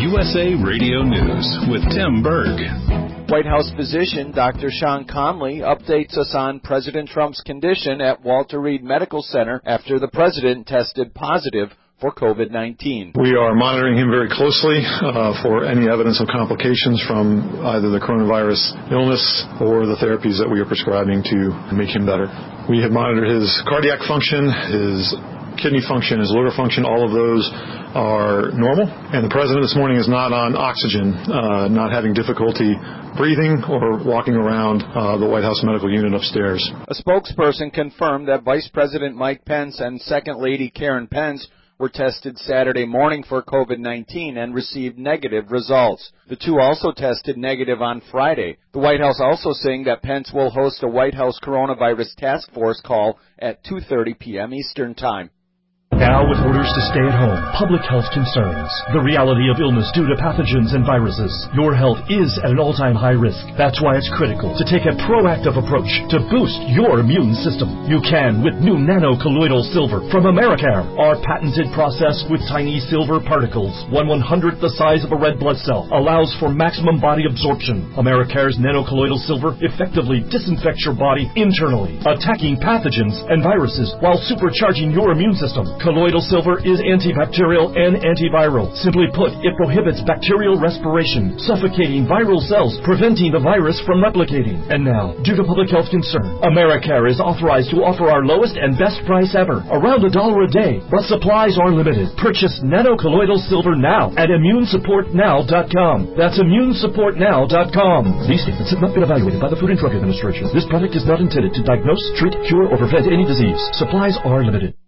USA Radio News with Tim Berg. White House physician Dr. Sean Conley updates us on President Trump's condition at Walter Reed Medical Center after the president tested positive for COVID-19. We are monitoring him very closely for any evidence of complications from either the coronavirus illness or the therapies that we are prescribing to make him better. We have monitored his cardiac function, his kidney function, his liver function. All of those are normal. And the president this morning is not on oxygen, not having difficulty breathing or walking around the White House medical unit upstairs. A spokesperson confirmed that Vice President Mike Pence and Second Lady Karen Pence were tested Saturday morning for COVID-19 and received negative results. The two also tested negative on Friday. The White House also saying that Pence will host a White House coronavirus task force call at 2:30 p.m. Eastern Time. Now, with orders to stay at home, public health concerns, the reality of illness due to pathogens and viruses, your health is at an all-time high risk. That's why it's critical to take a proactive approach to boost your immune system. You can with new nano-colloidal silver from Americare. Our patented process with tiny silver particles, 1/100th the size of a red blood cell, allows for maximum body absorption. Americare's nano-colloidal silver effectively disinfects your body internally, attacking pathogens and viruses while supercharging your immune system. Colloidal silver is antibacterial and antiviral. Simply put, it prohibits bacterial respiration, suffocating viral cells, preventing the virus from replicating. And now, due to public health concern, Americare is authorized to offer our lowest and best price ever, around $1 a day, but supplies are limited. Purchase nano-colloidal silver now at ImmuneSupportNow.com. That's ImmuneSupportNow.com. These statements have not been evaluated by the Food and Drug Administration. This product is not intended to diagnose, treat, cure, or prevent any disease. Supplies are limited.